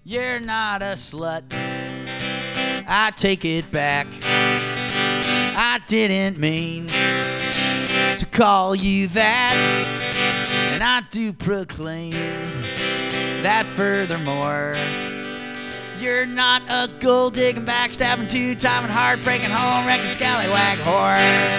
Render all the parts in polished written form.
You're not a slut. I take it back. I didn't mean to call you that. And I do proclaim that furthermore, you're not a gold-digging, backstabbing, two-timing, heartbreaking, home-wrecking, scallywag whore.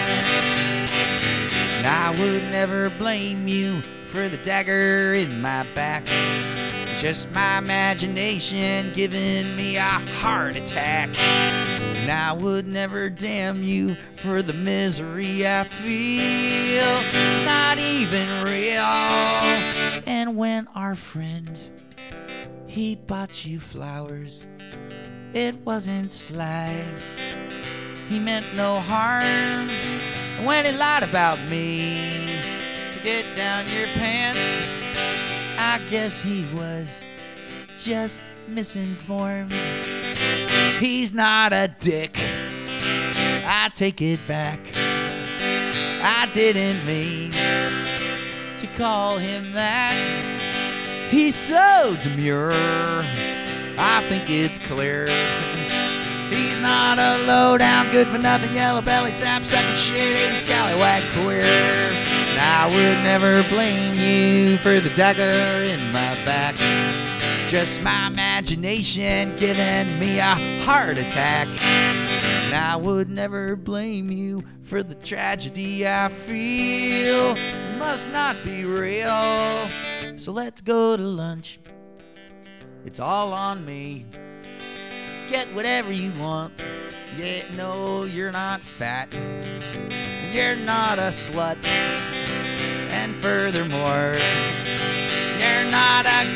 And I would never blame you for the dagger in my back. It's just my imagination giving me a heart attack. And I would never damn you for the misery I feel. It's not even real. And when our friend, he bought you flowers, it wasn't sly. He meant no harm. And when he lied about me to get down your pants, I guess he was just misinformed. He's not a dick. I take it back. I didn't mean to call him that. He's so demure, I think it's clear. He's not a low-down, good-for-nothing, yellow-bellied, sap-sucking, shit-eating, scallywag queer. And I would never blame you for the dagger in my back. Just my imagination giving me a heart attack. And I would never blame you for the tragedy I feel. It must not be real. So let's go to lunch. It's all on me. Get whatever you want. Yeah, no, you're not fat. And you're not a slut. And furthermore, you're not a